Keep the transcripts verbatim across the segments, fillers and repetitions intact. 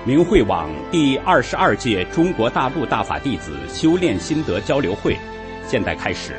明慧网第二十二届中国大陆大法弟子修炼心得交流会现在开始。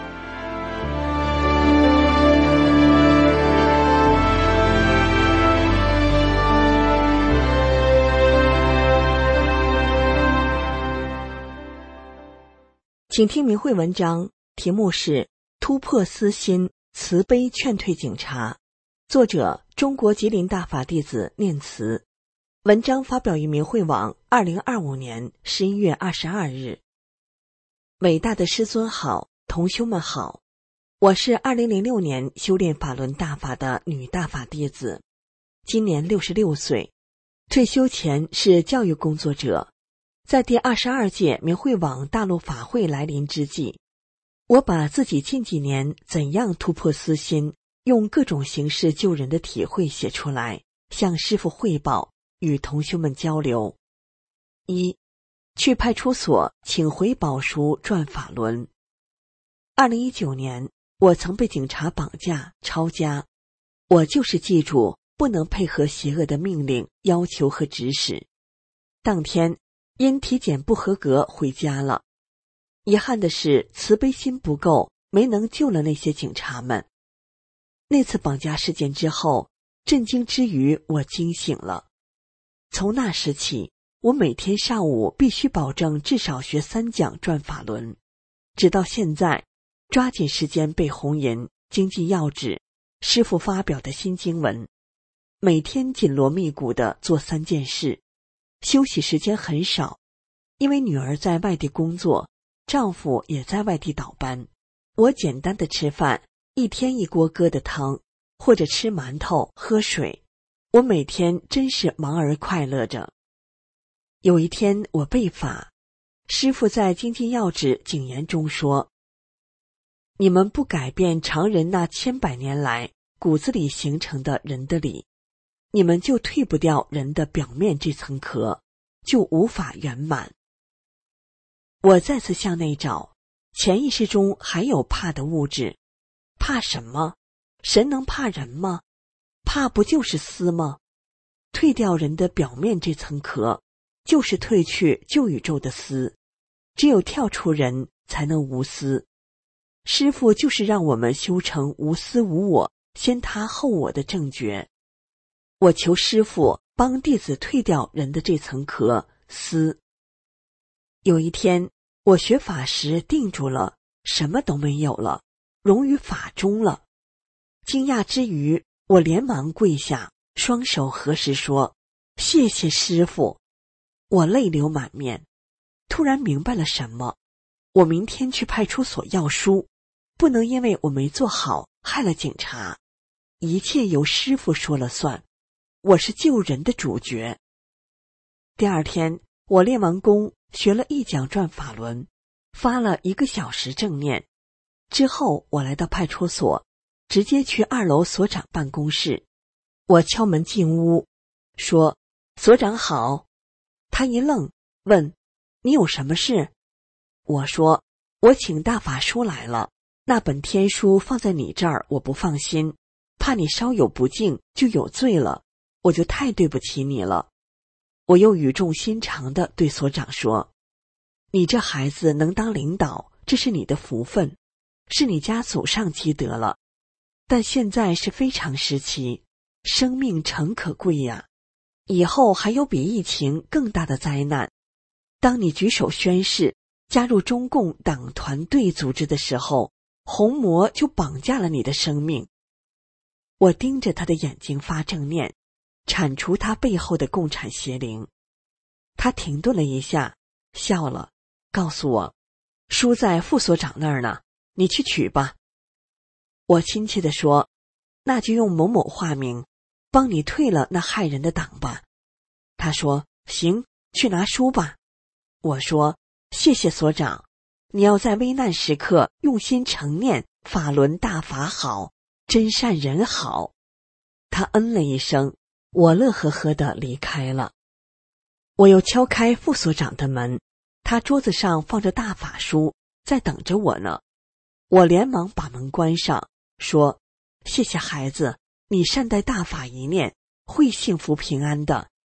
请听明慧文章，题目是突破私心，慈悲劝退警察，作者中国吉林大法弟子念慈。文章发表于明慧网二零二五年十一月二十二日。伟大的师尊好，同修们好，我是二零零六年修炼法轮大法的女大法弟子，今年六十六岁，退休前是教育工作者。在第二十二届明慧网大陆法会来临之际，我把自己近几年怎样突破私心，用各种形式救人的体会写出来，向师父汇报，与同修们交流。一、去派出所请回宝书转法轮。二零一九年，我曾被警察绑架抄家，我就是记住不能配合邪恶的命令、要求和指使。当天因体检不合格回家了。遗憾的是，慈悲心不够，没能救了那些警察们。那次绑架事件之后，震惊之余，我惊醒了。从那时起，我每天上午必须保证至少学三讲转法轮，直到现在，抓紧时间背红银、经济要旨、师父发表的新经文，每天紧锣密鼓地做三件事。休息时间很少，因为女儿在外地工作，丈夫也在外地倒班。我简单的吃饭，一天一锅疙瘩汤，或者吃馒头喝水。我每天真是忙而快乐着。有一天我背法，师父在经济要旨警言中说，你们不改变常人那千百年来骨子里形成的人的理，你们就退不掉人的表面这层壳，就无法圆满。我再次向内找，潜意识中还有怕的物质。怕什么？神能怕人吗？怕不就是私吗？退掉人的表面这层壳，就是退去旧宇宙的私。只有跳出人，才能无私。师父就是让我们修成无私无我，先他后我的正觉。我求师父帮弟子退掉人的这层壳私。有一天我学法时定住了，什么都没有了，融于法中了。惊讶之余，我连忙跪下，双手合十说，谢谢师父。我泪流满面，突然明白了什么。我明天去派出所要书，不能因为我没做好害了警察，一切由师父说了算。我是救人的主角。第二天，我练完功，学了一讲转法轮，发了一个小时正念。之后，我来到派出所，直接去二楼所长办公室。我敲门进屋，说：“所长好。”他一愣，问：“你有什么事？”我说：“我请大法书来了，那本天书放在你这儿，我不放心，怕你稍有不敬就有罪了。我就太对不起你了。”我又语重心长地对所长说：“你这孩子能当领导，这是你的福分，是你家祖上积德了。但现在是非常时期，生命诚可贵呀，以后还有比疫情更大的灾难。当你举手宣誓加入中共党团队组织的时候，红魔就绑架了你的生命。”我盯着他的眼睛发正念，铲除他背后的共产邪灵。他停顿了一下，笑了，告诉我：“书在副所长那儿呢，你去取吧。”我亲切地说：“那就用某某化名，帮你退了那害人的党吧。”他说：“行，去拿书吧。”我说：“谢谢所长，你要在危难时刻用心诚念法轮大法好，真善人好。”他嗯了一声，我乐呵呵地离开了。我又敲开副所长的门，他桌子上放着大法书，在等着我呢。我连忙把门关上，说：“谢谢孩子，你善待大法一念，会幸福平安的。”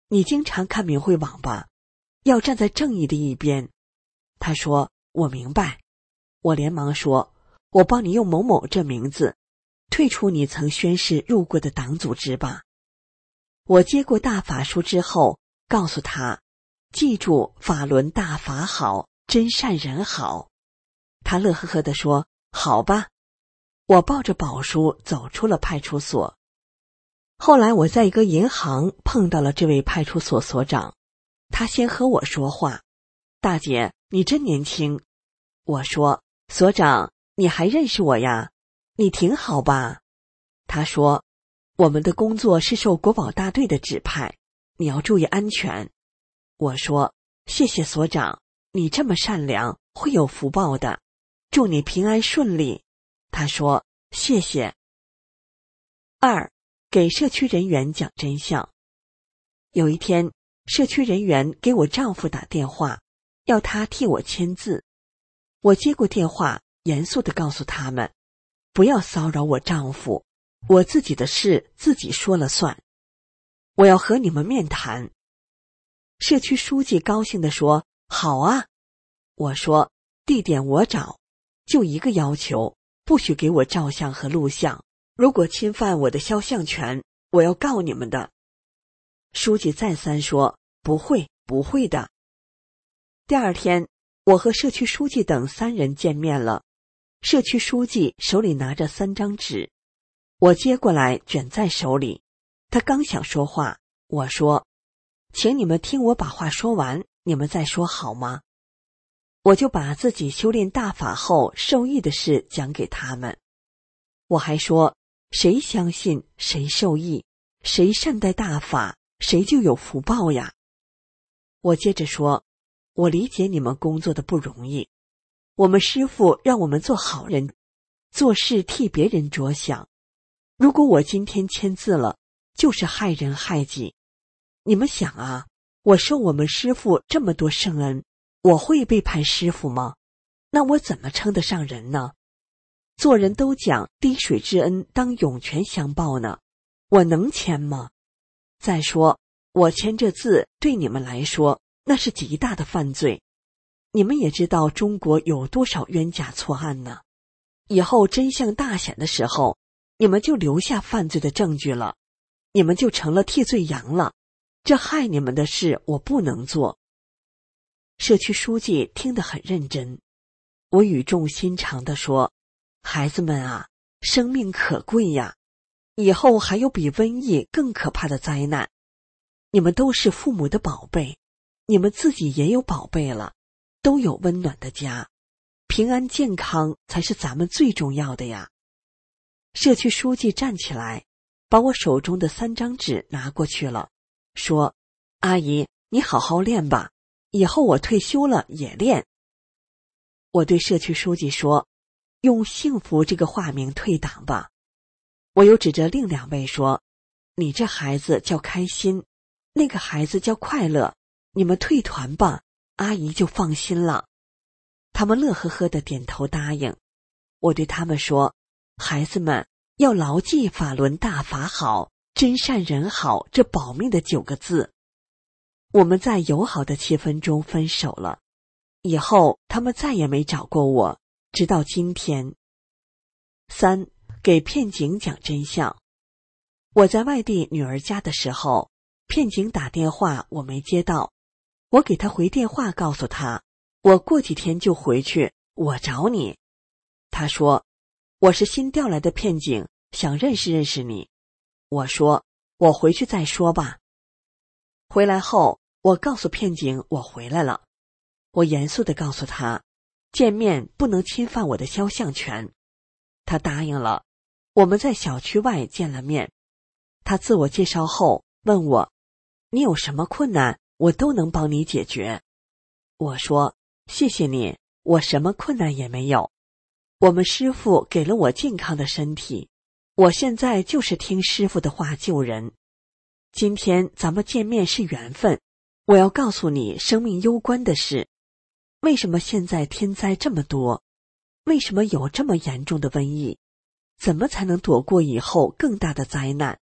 你经常看明慧网吧，要站在正义的一边。他说，我明白。我连忙说，我帮你用某某这名字退出你曾宣誓入过的党组织吧。我接过大法书之后，告诉他，记住法轮大法好，真善人好。他乐呵呵地说，好吧。我抱着宝书走出了派出所。后来我在一个银行碰到了这位派出所所长，他先和我说话，大姐，你真年轻。我说，所长，你还认识我呀？你挺好吧？他说，我们的工作是受国保大队的指派，你要注意安全。我说，谢谢所长，你这么善良，会有福报的，祝你平安顺利。他说，谢谢。二，给社区人员讲真相。有一天，社区人员给我丈夫打电话，要他替我签字。我接过电话，严肃地告诉他们，不要骚扰我丈夫，我自己的事自己说了算。我要和你们面谈。社区书记高兴地说，好啊。我说，地点我找，就一个要求，不许给我照相和录像，如果侵犯我的肖像权，我要告你们的。书记再三说，不会，不会的。第二天，我和社区书记等三人见面了。社区书记手里拿着三张纸，我接过来卷在手里。他刚想说话，我说，请你们听我把话说完，你们再说好吗？我就把自己修炼大法后受益的事讲给他们。我还说，谁相信谁受益，谁善待大法，谁就有福报呀。我接着说，我理解你们工作的不容易，我们师父让我们做好人，做事替别人着想。如果我今天签字了，就是害人害己。你们想啊，我受我们师父这么多圣恩，我会背叛师父吗？那我怎么称得上人呢？做人都讲滴水之恩当涌泉相报呢，我能签吗？再说，我签这字对你们来说那是极大的犯罪。你们也知道中国有多少冤假错案呢？以后真相大显的时候，你们就留下犯罪的证据了，你们就成了替罪羊了。这害你们的事我不能做。社区书记听得很认真，我语重心长地说，孩子们啊，生命可贵呀，以后还有比瘟疫更可怕的灾难。你们都是父母的宝贝，你们自己也有宝贝了，都有温暖的家，平安健康才是咱们最重要的呀。社区书记站起来，把我手中的三张纸拿过去了，说，阿姨，你好好练吧，以后我退休了也练。我对社区书记说，用幸福这个化名退党吧。我又指着另两位说，你这孩子叫开心，那个孩子叫快乐，你们退团吧，阿姨就放心了。他们乐呵呵地点头答应。我对他们说，孩子们要牢记法轮大法好，真善人好这保命的九个字。我们在友好的气氛中分手了，以后他们再也没找过我，直到今天。三，给片警讲真相。我在外地女儿家的时候，片警打电话我没接到，我给他回电话告诉他，我过几天就回去，我找你。他说，我是新调来的片警，想认识认识你。我说，我回去再说吧。回来后，我告诉片警我回来了。我严肃地告诉他，见面不能侵犯我的肖像权。他答应了，我们在小区外见了面。他自我介绍后问我，你有什么困难，我都能帮你解决。我说，谢谢你，我什么困难也没有。我们师父给了我健康的身体，我现在就是听师父的话救人。今天咱们见面是缘分，我要告诉你生命攸关的事。为什么现在天灾这么多？为什么有这么严重的瘟疫？怎么才能躲过以后更大的灾难？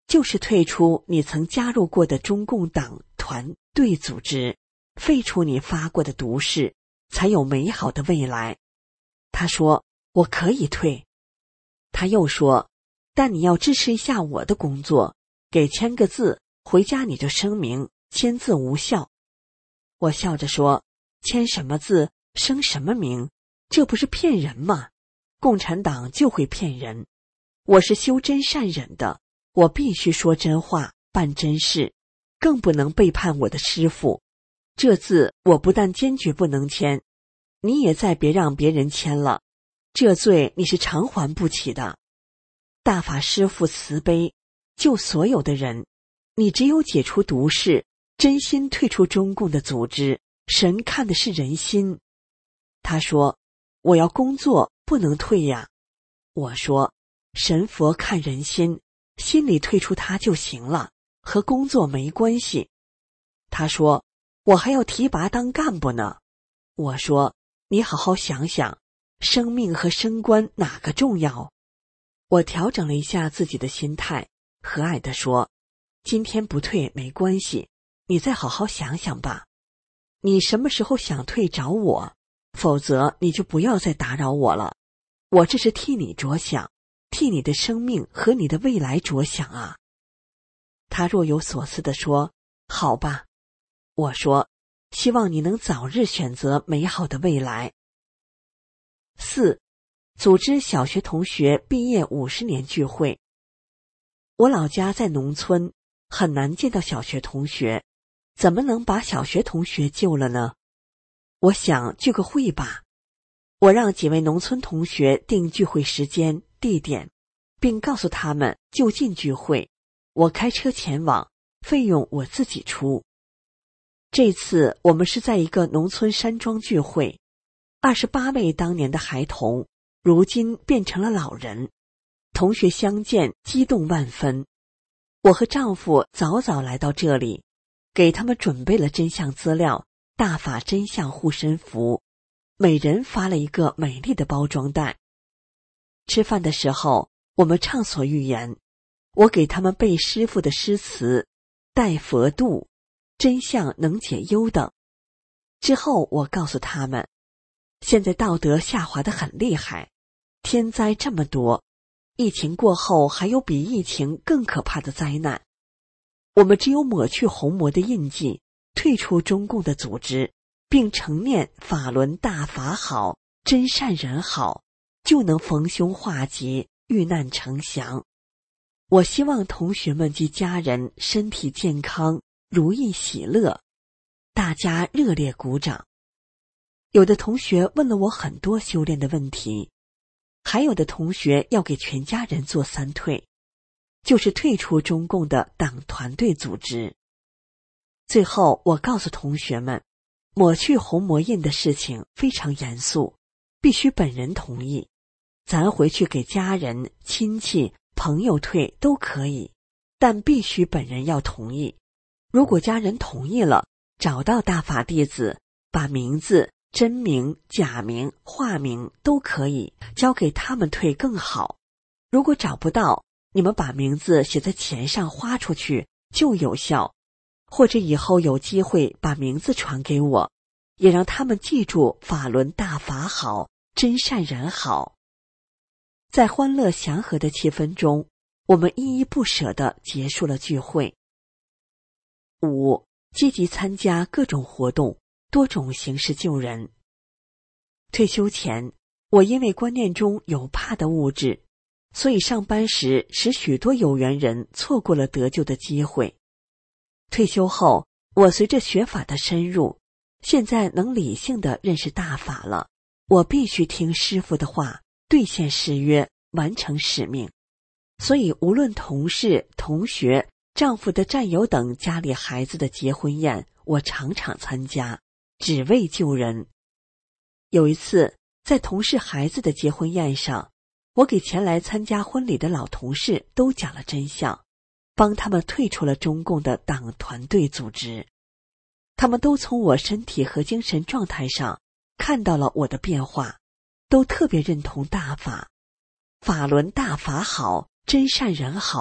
就是退出你曾加入过的中共党团队组织，废除你发过的毒誓，才有美好的未来。他说，我可以退。他又说，但你要支持一下我的工作，给签个字，回家你就声明签字无效。我笑着说，签什么字，声什么名，这不是骗人吗？共产党就会骗人。我是修真善忍的，我必须说真话，办真事，更不能背叛我的师父。这字我不但坚决不能签，你也再别让别人签了，这罪你是偿还不起的。大法师父慈悲，救所有的人，你只有解除毒誓，真心退出中共的组织，神看的是人心。他说，我要工作，不能退呀。我说，神佛看人心，心里退出他就行了，和工作没关系。他说，我还要提拔当干部呢。我说，你好好想想，生命和升官哪个重要？我调整了一下自己的心态，和蔼地说，今天不退没关系，你再好好想想吧。你什么时候想退找我，否则你就不要再打扰我了。我这是替你着想，替你的生命和你的未来着想啊。他若有所思地说，好吧。我说，希望你能早日选择美好的未来。四，组织小学同学毕业五十年聚会。我老家在农村，很难见到小学同学，怎么能把小学同学救了呢？我想聚个会吧。我让几位农村同学定聚会时间、地点，并告诉他们就近聚会，我开车前往，费用我自己出。这次我们是在一个农村山庄聚会，二十八位当年的孩童，如今变成了老人。同学相见，激动万分。我和丈夫早早来到这里，给他们准备了真相资料、大法真相护身符，每人发了一个美丽的包装袋。吃饭的时候，我们畅所欲言，我给他们背师父的诗词，待佛度，真相能解忧等。之后我告诉他们，现在道德下滑得很厉害，天灾这么多，疫情过后还有比疫情更可怕的灾难。我们只有抹去红魔的印记，退出中共的组织，并承念法轮大法好，真善人好，就能逢凶化吉，遇难成祥。我希望同学们及家人身体健康，如意喜乐。大家热烈鼓掌。有的同学问了我很多修炼的问题，还有的同学要给全家人做三退，就是退出中共的党团队组织。最后我告诉同学们，抹去红魔印的事情非常严肃，必须本人同意。咱回去给家人、亲戚、朋友退都可以，但必须本人要同意。如果家人同意了，找到大法弟子，把名字、真名、假名、化名都可以交给他们退更好。如果找不到，你们把名字写在钱上花出去就有效，或者以后有机会把名字传给我，也让他们记住法轮大法好，真善人好。在欢乐祥和的气氛中，我们依依不舍地结束了聚会。五、积极参加各种活动，多种形式救人。退休前，我因为观念中有怕的物质，所以上班时使许多有缘人错过了得救的机会。退休后，我随着学法的深入，现在能理性地认识大法了。我必须听师父的话，兑现誓约，完成使命。所以无论同事、同学、丈夫的战友等家里孩子的结婚宴，我场场参加，只为救人。有一次，在同事孩子的结婚宴上，我给前来参加婚礼的老同事都讲了真相，帮他们退出了中共的党团队组织。他们都从我身体和精神状态上看到了我的变化，都特别认同大法。法轮大法好，真善人好，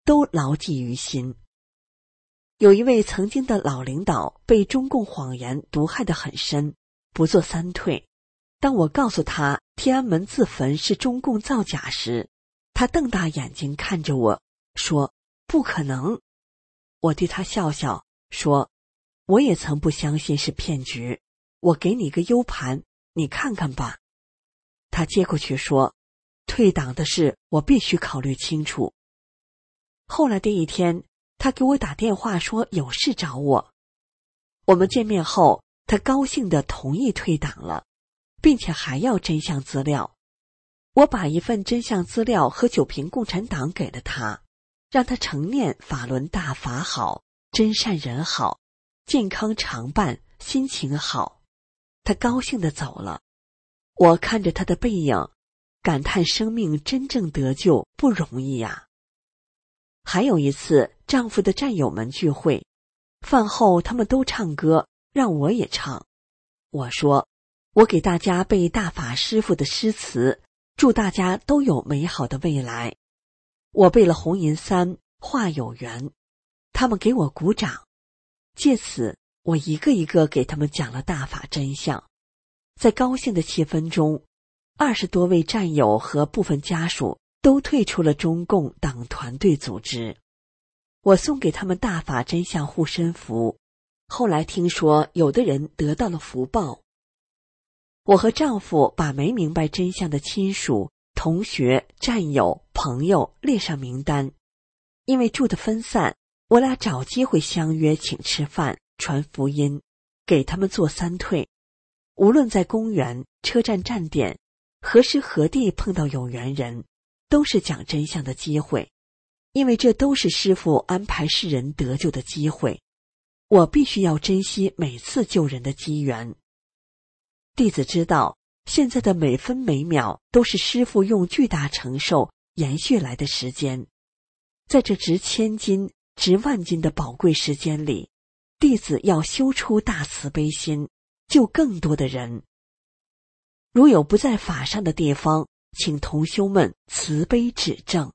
都牢记于心。有一位曾经的老领导被中共谎言毒害得很深，不做三退。当我告诉他天安门自焚是中共造假时，他瞪大眼睛看着我，说不可能。我对他笑笑说，我也曾不相信是骗局，我给你个 U 盘，你看看吧。他接过去说，退党的事我必须考虑清楚。后来的一天，他给我打电话说有事找我。我们见面后，他高兴地同意退党了，并且还要真相资料。我把一份真相资料和九瓶共产党给了他，让他承念法轮大法好，真善人好，健康常伴，心情好。他高兴地走了。我看着他的背影，感叹生命真正得救不容易呀。还有一次，丈夫的战友们聚会，饭后他们都唱歌，让我也唱。我说，我给大家背大法师父的诗词，祝大家都有美好的未来。我背了红银三，话有缘，他们给我鼓掌。借此，我一个一个给他们讲了大法真相。在高兴的气氛中，二十多位战友和部分家属都退出了中共党团队组织。我送给他们大法真相护身符，后来听说有的人得到了福报。我和丈夫把没明白真相的亲属、同学、战友、朋友列上名单。因为住得分散，我俩找机会相约请吃饭，传福音，给他们做三退。无论在公园、车站站点，何时何地碰到有缘人，都是讲真相的机会，因为这都是师父安排世人得救的机会。我必须要珍惜每次救人的机缘。弟子知道，现在的每分每秒都是师父用巨大承受延续来的时间。在这值千金、值万金的宝贵时间里，弟子要修出大慈悲心，救更多的人。如有不在法上的地方，请同修们慈悲指正。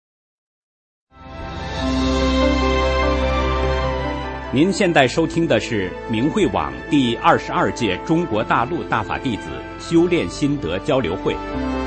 您现在收听的是明慧网第二十二届中国大陆大法弟子修炼心得交流会。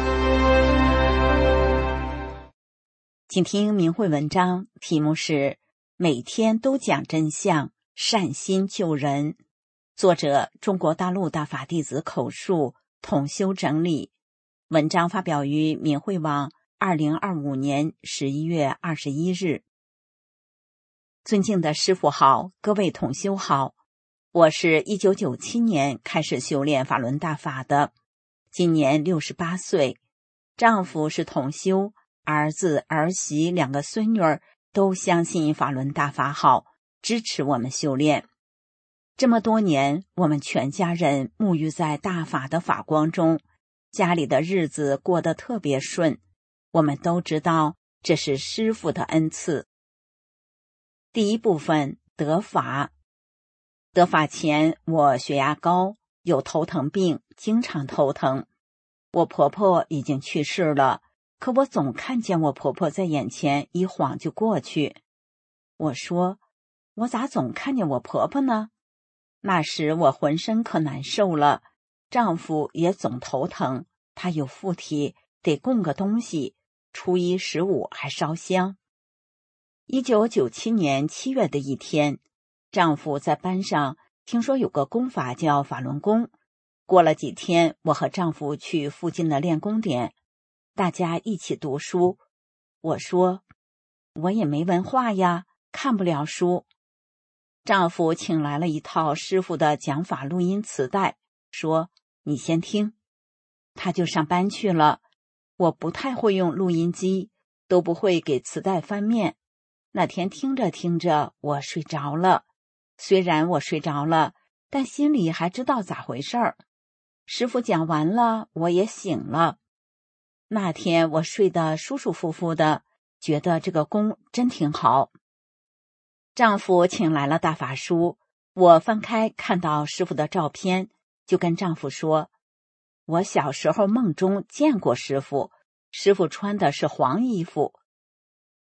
请听明慧文章，题目是每天都讲真相，善心救人。作者中国大陆大法弟子口述，统修整理。文章发表于明慧网二零二五年十一月二十一日。尊敬的师父好，各位统修好，我是一九九七年开始修炼法轮大法的，今年六十八岁，丈夫是统修，儿子儿媳两个孙女儿都相信法轮大法好，支持我们修炼。这么多年，我们全家人沐浴在大法的法光中，家里的日子过得特别顺。我们都知道这是师父的恩赐。第一部分，得法。得法前，我血压高，有头疼病，经常头疼。我婆婆已经去世了，可我总看见我婆婆在眼前，一晃就过去。我说，我咋总看见我婆婆呢？那时我浑身可难受了，丈夫也总头疼，他有附体，得供个东西，初一十五还烧香。一九九七年七月的一天，丈夫在班上听说有个功法叫法轮功。过了几天，我和丈夫去附近的练功点，大家一起读书。我说，我也没文化呀，看不了书。丈夫请来了一套师傅的讲法录音磁带，说，你先听。他就上班去了。我不太会用录音机，都不会给磁带翻面。那天听着听着，我睡着了。虽然我睡着了，但心里还知道咋回事儿。师傅讲完了，我也醒了。那天我睡得舒舒服服的，觉得这个功真挺好。丈夫请来了大法书，我翻开看到师傅的照片，就跟丈夫说，我小时候梦中见过师傅，师傅穿的是黄衣服。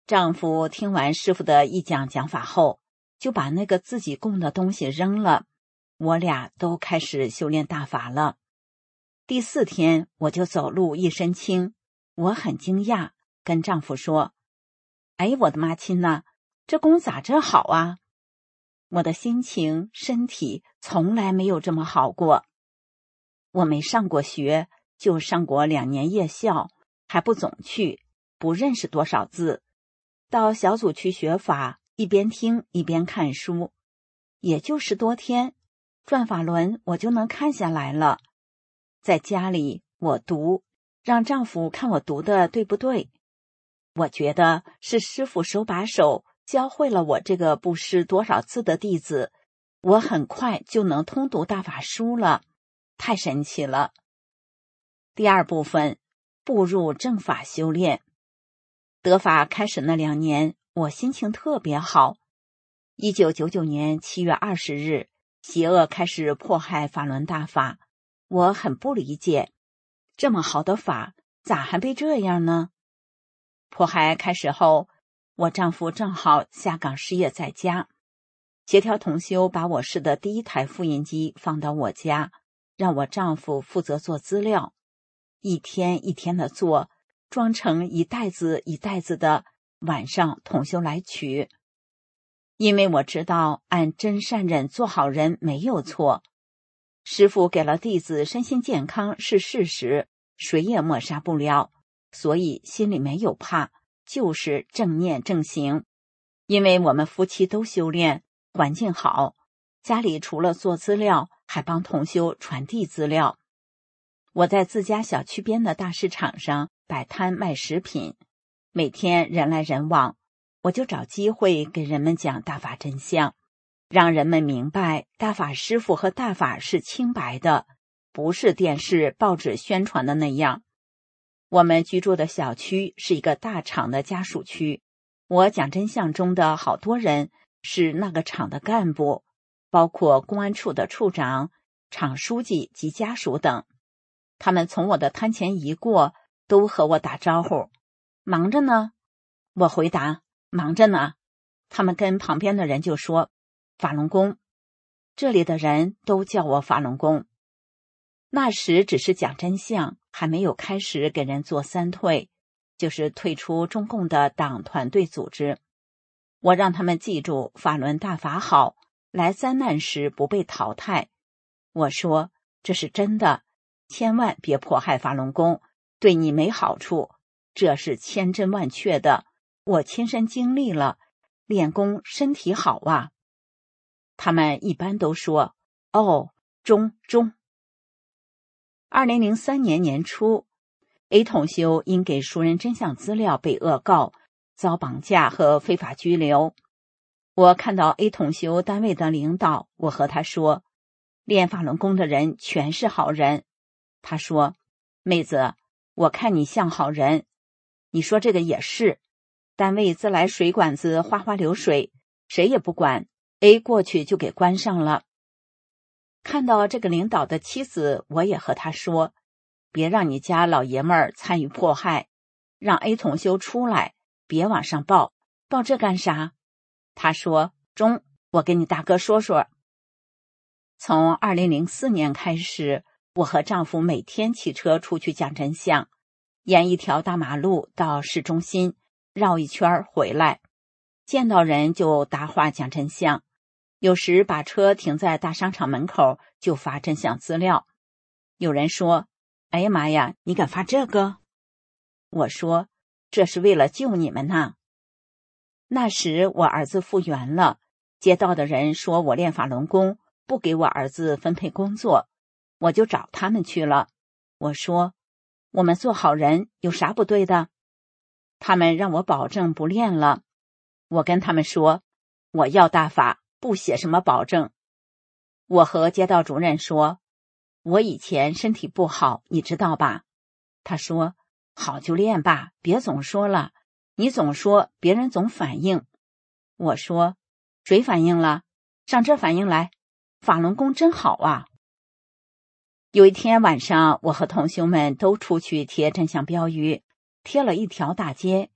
丈夫听完师傅的一讲讲法后，就把那个自己供的东西扔了，我俩都开始修炼大法了。第四天我就走路一身轻，我很惊讶，跟丈夫说：哎，我的妈亲呐，这功咋这好啊？我的心情身体从来没有这么好过。我没上过学，就上过两年夜校，还不总去，不认识多少字。到小组去学法，一边听一边看书，也就十多天，转法轮我就能看下来了。在家里我读，让丈夫看我读的对不对。我觉得是师父手把手教会了我这个不识多少字的弟子，我很快就能通读大法书了，太神奇了。第二部分，步入正法修炼。得法开始那两年，我心情特别好。一九九九年七月二十日，邪恶开始迫害法轮大法，我很不理解，这么好的法，咋还被这样呢？迫害开始后，我丈夫正好下岗失业在家，协调同修把我市的第一台复印机放到我家，让我丈夫负责做资料，一天一天的做，装成一袋子一袋子的，晚上同修来取。因为我知道按真善忍做好人没有错，师父给了弟子身心健康是事实，谁也抹杀不了，所以心里没有怕，就是正念正行。因为我们夫妻都修炼，环境好，家里除了做资料，还帮同修传递资料。我在自家小区边的大市场上摆摊卖食品，每天人来人往，我就找机会给人们讲大法真相，让人们明白大法师父和大法是清白的，不是电视报纸宣传的那样。我们居住的小区是一个大厂的家属区，我讲真相中的好多人是那个厂的干部，包括公安处的处长、厂书记及家属等。他们从我的摊前一过，都和我打招呼：忙着呢。我回答：忙着呢。他们跟旁边的人就说：法轮功。这里的人都叫我法轮功。那时只是讲真相，还没有开始给人做三退，就是退出中共的党团队组织。我让他们记住法轮大法好，来灾难时不被淘汰。我说这是真的，千万别迫害法轮功，对你没好处，这是千真万确的，我亲身经历了，练功身体好啊。他们一般都说：哦，中中。二零零三年年初 A 同修因给熟人真相资料被恶告，遭绑架和非法拘留。我看到 A 同修单位的领导，我和他说：练法轮功的人全是好人。他说：妹子，我看你像好人。你说这个也是，单位自来水管子哗哗流水，谁也不管， A 过去就给关上了。看到这个领导的妻子，我也和他说：别让你家老爷们儿参与迫害，让 A 同修出来，别往上报，报这干啥？他说：中，我跟你大哥说说。从二零零四年开始，我和丈夫每天骑车出去讲真相，沿一条大马路到市中心，绕一圈回来，见到人就搭话讲真相，有时把车停在大商场门口就发真相资料。有人说：哎呀妈呀，你敢发这个？我说：这是为了救你们呐。那时我儿子复原了，街道的人说我练法轮功，不给我儿子分配工作，我就找他们去了。我说：我们做好人有啥不对的？他们让我保证不练了。我跟他们说：我要大法，不写什么保证。我和街道主任说：我以前身体不好，你知道吧？他说：好就练吧，别总说了，你总说别人总反应。我说：谁反应了？上这反应来，法轮功真好啊。有一天晚上，我和同修们都出去贴真相标语，贴了一条大街，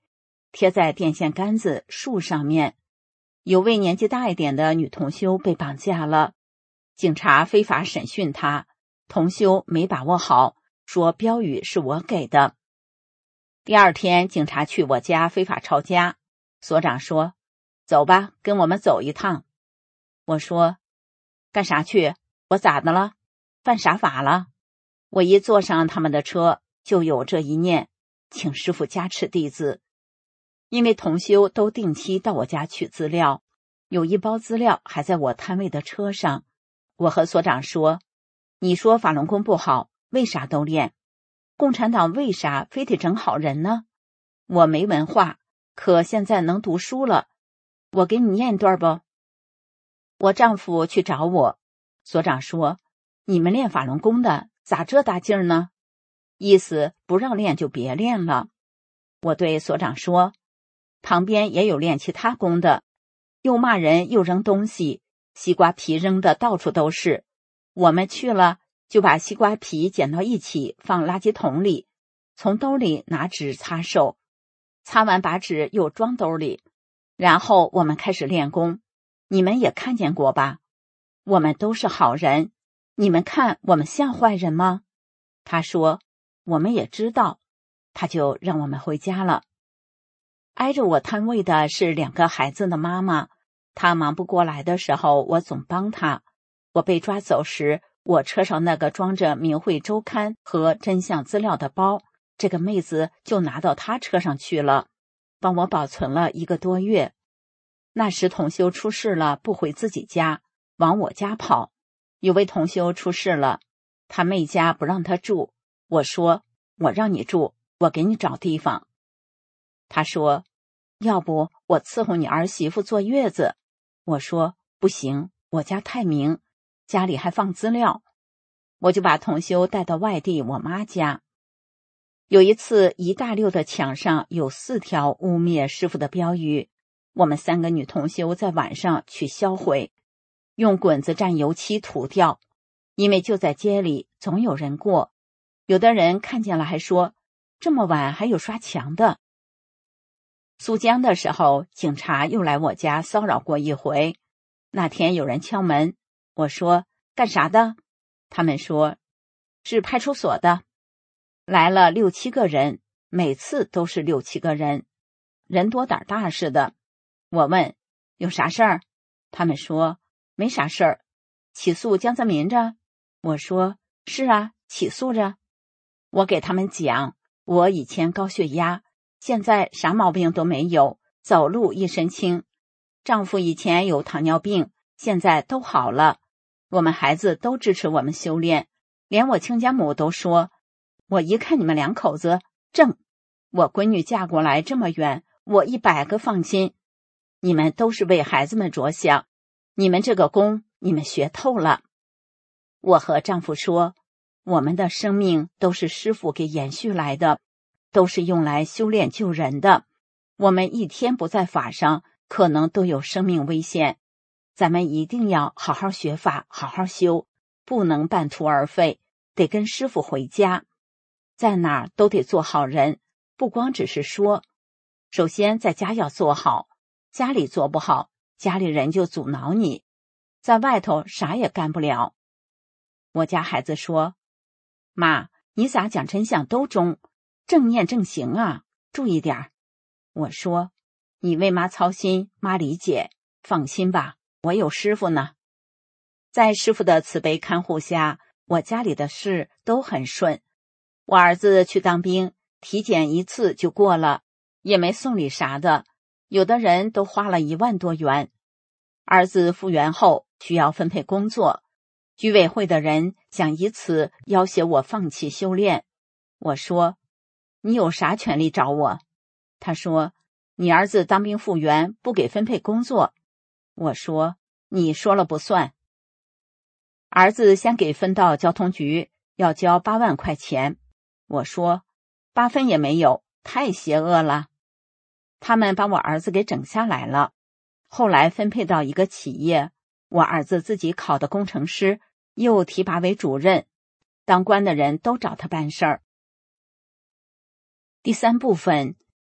贴在电线杆子树上面。有位年纪大一点的女同修被绑架了，警察非法审讯她，同修没把握好，说标语是我给的。第二天警察去我家非法抄家，所长说，走吧，跟我们走一趟。我说，干啥去？我咋的了？犯啥法了？我一坐上他们的车，就有这一念，请师父加持弟子。因为同修都定期到我家取资料，有一包资料还在我摊位的车上。我和所长说，你说法轮功不好，为啥都练？共产党为啥非得整好人呢？我没文化，可现在能读书了，我给你念段不？我丈夫去找我，所长说，你们练法轮功的咋这大劲儿呢？意思不让练就别练了。我对所长说，旁边也有练其他功的，又骂人又扔东西，西瓜皮扔的到处都是。我们去了，就把西瓜皮捡到一起放垃圾桶里，从兜里拿纸擦手，擦完把纸又装兜里，然后我们开始练功。你们也看见过吧？我们都是好人，你们看我们像坏人吗？他说，我们也知道，他就让我们回家了。挨着我摊位的是两个孩子的妈妈，她忙不过来的时候，我总帮她。我被抓走时，我车上那个装着明慧周刊和真相资料的包，这个妹子就拿到她车上去了，帮我保存了一个多月。那时同修出事了，不回自己家，往我家跑。有位同修出事了，他妹家不让他住，我说，我让你住，我给你找地方。他说，要不我伺候你儿媳妇坐月子。我说，不行，我家太明，家里还放资料。我就把同修带到外地我妈家。有一次，一大溜的墙上有四条污蔑师父的标语，我们三个女同修在晚上去销毁，用滚子蘸油漆涂掉，因为就在街里总有人过，有的人看见了还说，这么晚还有刷墙的。苏江的时候，警察又来我家骚扰过一回。那天有人敲门，我说，干啥的？他们说，是派出所的。来了六七个人，每次都是六七个人，人多胆大似的。我问，有啥事儿？他们说，没啥事儿。起诉江泽民着？我说，是啊，起诉着。我给他们讲，我以前高血压，现在啥毛病都没有，走路一身轻。丈夫以前有糖尿病，现在都好了。我们孩子都支持我们修炼，连我亲家母都说，我一看你们两口子正，我闺女嫁过来这么远，我一百个放心。你们都是为孩子们着想，你们这个功，你们学透了。我和丈夫说，我们的生命都是师父给延续来的，都是用来修炼救人的。我们一天不在法上，可能都有生命危险。咱们一定要好好学法，好好修，不能半途而废，得跟师父回家。在哪儿都得做好人，不光只是说。首先在家要做好，家里做不好，家里人就阻挠你，在外头啥也干不了。我家孩子说，妈，你咋讲真相都中，正念正行啊，注意点。我说，你为妈操心，妈理解，放心吧，我有师父呢。在师父的慈悲看护下，我家里的事都很顺。我儿子去当兵，体检一次就过了，也没送礼啥的，有的人都花了一万多元。儿子复员后需要分配工作，居委会的人想以此要挟我放弃修炼。我说，你有啥权利找我？他说，你儿子当兵复员不给分配工作。我说，你说了不算。儿子先给分到交通局，要交八万块钱。我说，八分也没有，太邪恶了。他们把我儿子给整下来了，后来分配到一个企业，我儿子自己考的工程师，又提拔为主任，当官的人都找他办事儿。第三部分，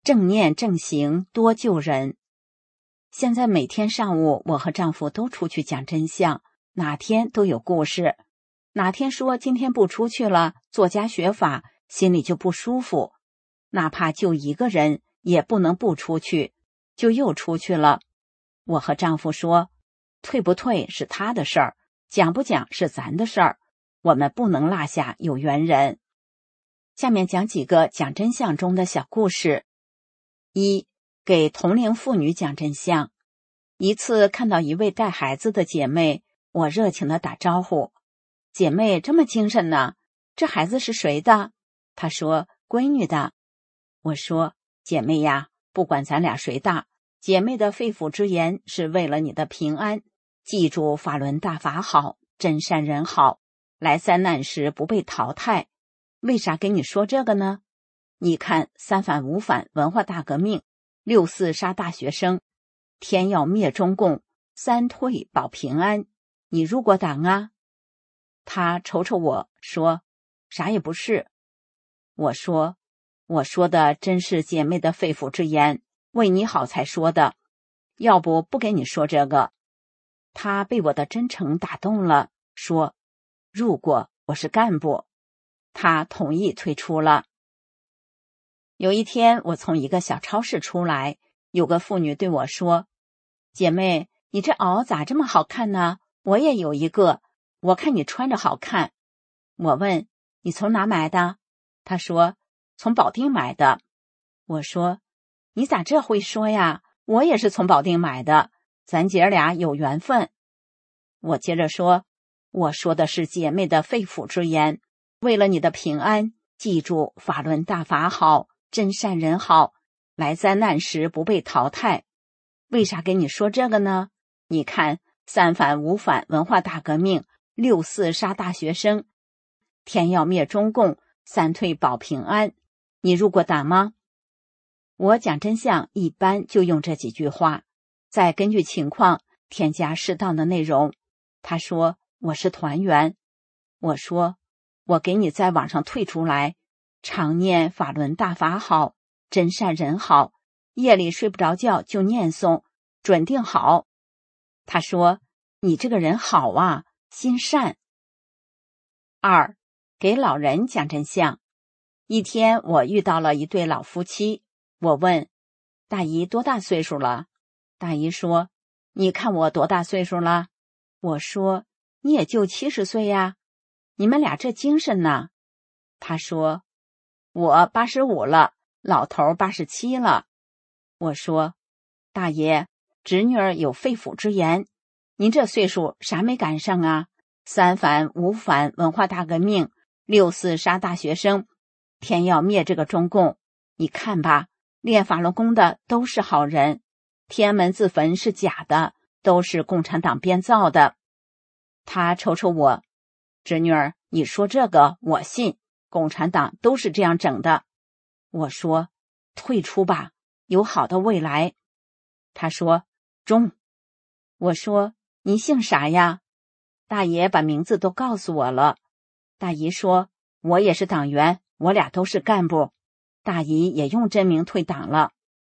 正念正行多救人。现在每天上午，我和丈夫都出去讲真相，哪天都有故事。哪天说今天不出去了，做家学法，心里就不舒服。哪怕就一个人，也不能不出去，就又出去了。我和丈夫说，退不退是他的事儿，讲不讲是咱的事儿，我们不能落下有缘人。下面讲几个讲真相中的小故事。一，给同龄妇女讲真相。一次看到一位带孩子的姐妹，我热情地打招呼，姐妹这么精神呢，这孩子是谁的？她说闺女的。我说姐妹呀，不管咱俩谁大，姐妹的肺腑之言是为了你的平安，记住法轮大法好，真善人好，来三难时不被淘汰。为啥跟你说这个呢？你看三反五反文化大革命，六四杀大学生，天要灭中共，三退保平安，你入过党啊？他瞅瞅我说，啥也不是。我说，我说的真是姐妹的肺腑之言，为你好才说的，要不不给你说这个。他被我的真诚打动了，说入过，我是干部。他同意退出了。有一天我从一个小超市出来，有个妇女对我说，姐妹，你这袄咋这么好看呢？我也有一个，我看你穿着好看。我问，你从哪买的？她说，从保定买的。我说，你咋这会说呀？我也是从保定买的，咱姐俩有缘分。我接着说，我说的是姐妹的肺腑之言，为了你的平安，记住法轮大法好，真善人好，来灾难时不被淘汰。为啥跟你说这个呢？你看三反五反文化大革命，六四杀大学生，天要灭中共，三退保平安，你入过党吗？我讲真相一般就用这几句话，再根据情况添加适当的内容。他说我是团员。我说我给你在网上退出来，常念法轮大法好，真善人好，夜里睡不着觉就念诵，准定好。他说你这个人好啊，心善。二，给老人讲真相。一天我遇到了一对老夫妻，我问大姨多大岁数了？大姨说，你看我多大岁数了？我说，你也就七十岁呀，你们俩这精神呢？他说，我八十五了，老头八十七了。我说，大爷，侄女儿有肺腑之言，您这岁数啥没赶上啊？三反五反文化大革命，六四杀大学生，天要灭这个中共。你看吧，练法轮功的都是好人，天安门自焚是假的，都是共产党编造的。他瞅瞅我，侄女儿，你说这个我信，共产党都是这样整的。我说，退出吧，有好的未来。他说，中。我说，你姓啥呀？大爷把名字都告诉我了。大姨说，我也是党员，我俩都是干部。大姨也用真名退党了。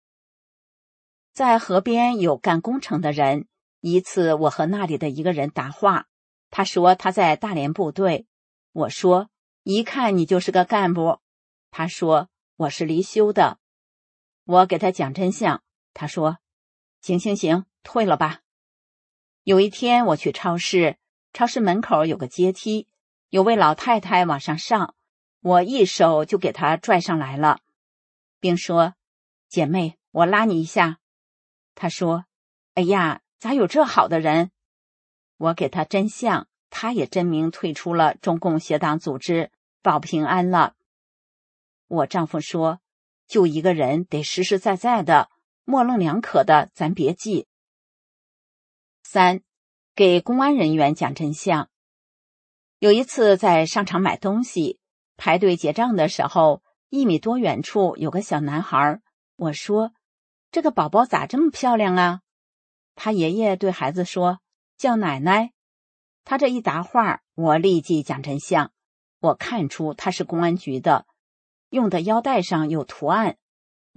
在河边有干工程的人，一次我和那里的一个人答话，他说他在大连部队。我说，一看你就是个干部。他说，我是离休的。我给他讲真相，他说，行行行，退了吧。有一天我去超市，超市门口有个阶梯，有位老太太往上上，我一手就给她拽上来了，并说，姐妹，我拉你一下。她说，哎呀，咋有这好的人？我给她真相，她也真名退出了中共邪党组织，保平安了。我丈夫说，就一个人得实实在在的，模棱两可的咱别记。三，给公安人员讲真相。有一次在商场买东西，排队结账的时候，一米多远处有个小男孩，我说，这个宝宝咋这么漂亮啊？他爷爷对孩子说，叫奶奶。他这一答话，我立即讲真相。我看出他是公安局的，用的腰带上有图案。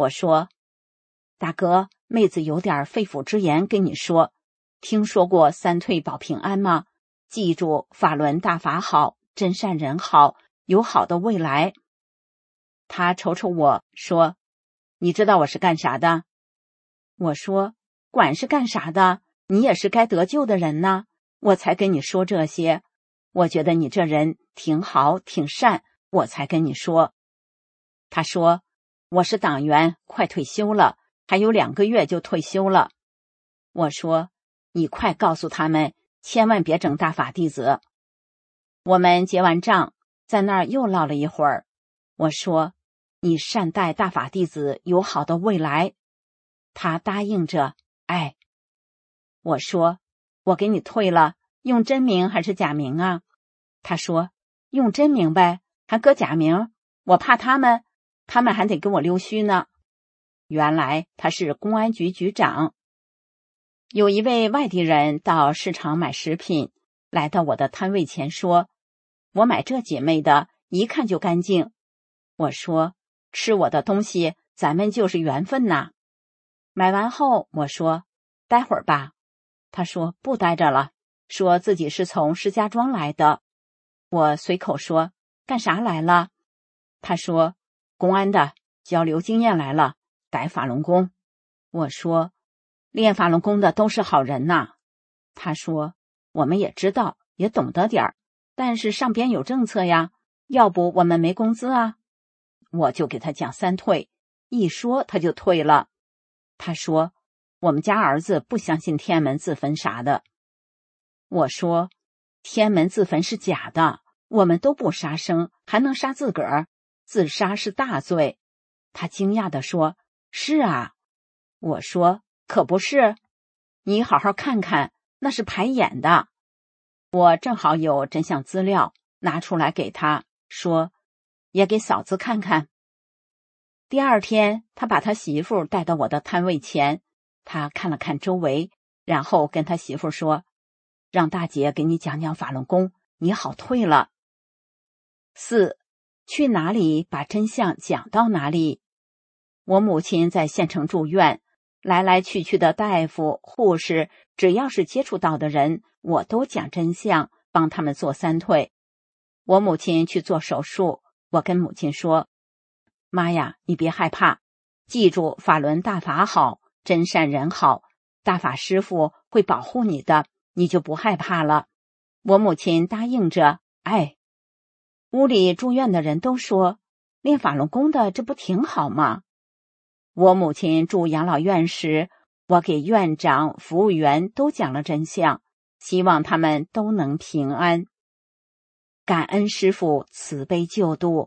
我说，大哥，妹子有点肺腑之言跟你说，听说过三退保平安吗？记住，法轮大法好，真善人好，有好的未来。他瞅瞅我说，你知道我是干啥的？我说，管是干啥的，你也是该得救的人呢，我才跟你说这些。我觉得你这人挺好挺善，我才跟你说。他说，我是党员，快退休了，还有两个月就退休了。我说，你快告诉他们，千万别整大法弟子。我们结完账，在那儿又唠了一会儿。我说，你善待大法弟子有好的未来。他答应着，哎。我说，我给你退了，用真名还是假名啊？他说，用真名呗，还搁假名，我怕他们，他们还得给我溜须呢。原来他是公安局局长。有一位外地人到市场买食品，来到我的摊位前说，我买这姐妹的，一看就干净。我说，吃我的东西，咱们就是缘分呐。买完后，我说，待会儿吧。他说，不待着了，说自己是从石家庄来的。我随口说，干啥来了？他说，公安的，交流经验来了，逮法轮功。我说，练法轮功的都是好人呐。他说，我们也知道，也懂得点儿，但是上边有政策呀，要不我们没工资啊。我就给他讲三退，一说他就退了。他说，我们家儿子不相信天安门自焚啥的。我说，天安门自焚是假的，我们都不杀生，还能杀自个儿，自杀是大罪。他惊讶地说，是啊。我说，可不是，你好好看看，那是排演的。我正好有真相资料，拿出来给他，说，也给嫂子看看。第二天，他把他媳妇带到我的摊位前，他看了看周围，然后跟他媳妇说，让大姐给你讲讲法轮功，你好退了。四，去哪里把真相讲到哪里。我母亲在县城住院，来来去去的大夫、护士，只要是接触到的人，我都讲真相，帮他们做三退。我母亲去做手术，我跟母亲说，妈呀，你别害怕，记住法轮大法好，真善人好，大法师父会保护你的，你就不害怕了。我母亲答应着，哎。屋里住院的人都说，练法轮功的这不挺好吗？我母亲住养老院时，我给院长、服务员都讲了真相，希望他们都能平安。感恩师父慈悲救度。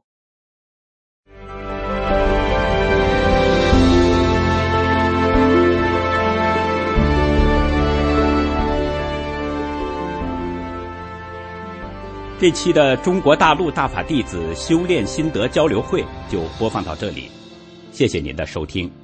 这期的中国大陆大法弟子修炼心得交流会就播放到这里，谢谢您的收听。